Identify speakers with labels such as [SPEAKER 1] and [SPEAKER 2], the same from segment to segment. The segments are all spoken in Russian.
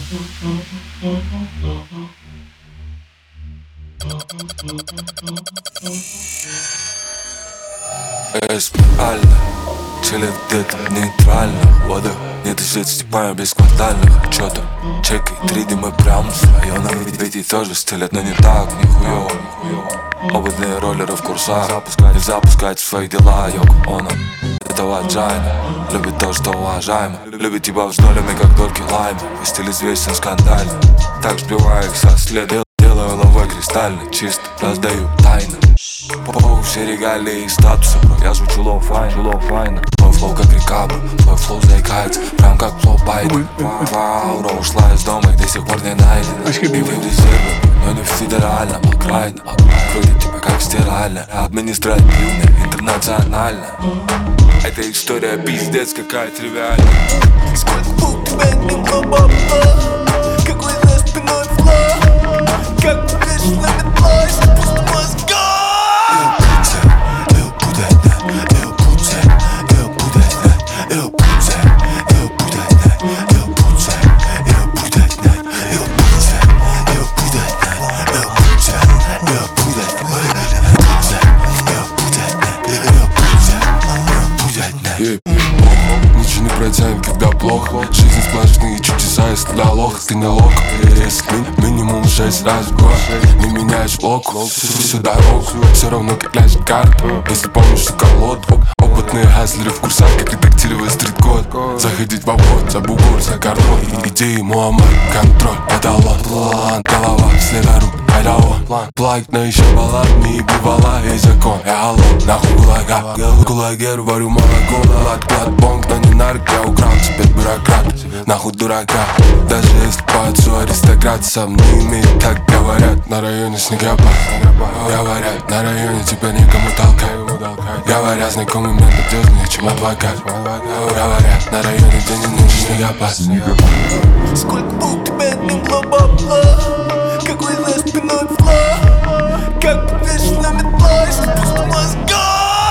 [SPEAKER 1] Спирально, чилит где-то нейтрально. Вода, не дышит, степаем без квартальных отчетов. Чеки, 3D мы прям с района. Ведь тоже стилят, но не так, нихуёво. Опытные роллеры в курсах не запускать свои дела, Йоко Оно. Этого Джайна любит то, что уважаемо. Любит тебя в ноллями, как дольки лайма. И стиль известен скандально. Так сбиваю их со следа. Делаю новый кристальный, чисто раздаю тайны. По все регалии и статусы, бро, я звучу лоу-файна. Мой флоу как река, бро, твой флоу заикается, прям как флоу Байден. Аура ушла из дома и до сих пор не найдена. И вы в резерве, но не в федеральном, окрайна. Крутит тебя как стирально, административно, интернационально. Эта история пиздец какая тривиальная.
[SPEAKER 2] Сколько у тебя не было, какой за спиной флоу, как вещь на метло, если просто мозга.
[SPEAKER 3] Ничего не протянет, когда плохо. Жизнь сплошные чудеса, если для лоха ты не лох. Если минимум 6 раз в год не меняешь локу всю дорогу, все равно как ляжет карту. Если помнишь всю колоду, опытные хаслеры в курсах, как редактировать стрит-код. Заходить в обход, за бугор, за картон. Идеи, Муаммар, контроль, эталон. План, голова, следоруб, айдаон. Плайк, но еще баллами и бывала весь закон. Я алло, нахуй гулага. Кулагер, варю молоко. Клад, бонг, но не нарк. Я украл, теперь бюрократ. Нахуй дурака. Даже если по отцу аристократ сам не имеет, так говорят. На районе снегопад. Говорят, на районе тебя никому толкать. Говорят, знакомый мне надежнее, чем адвокат. Говорят, на районе где не нужен снегопад.
[SPEAKER 2] Сколько у тебя не было, какой за спиной флоу, как вещь на метло, если просто мозга.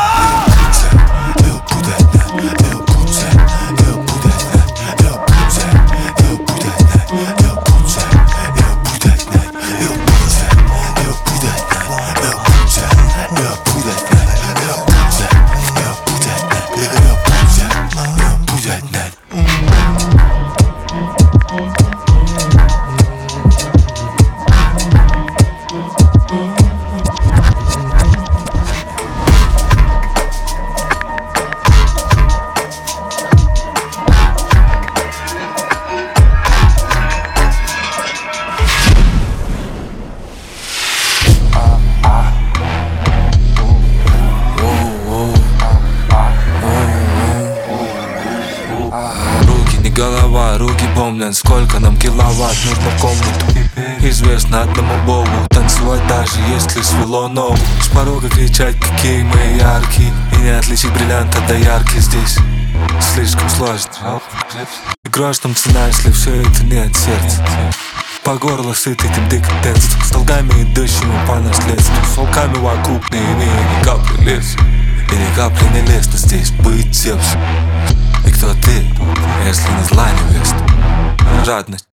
[SPEAKER 1] Голова, руки помнят, сколько нам киловатт нужно в комнату. Известно одному богу, танцевать даже если свело ногу. С порога кричать, какие мы яркие, и не отличить бриллианта до ярких здесь слишком сложно. И грош там цена, если все это не от сердца. По горло сыт этим декаденством, с долгами и дождем по наследству, с волками вокруг, не имея ни капли леса. И ни капли не лестно здесь быть Зевсом. И кто ты, если не зла невеста? Жадность,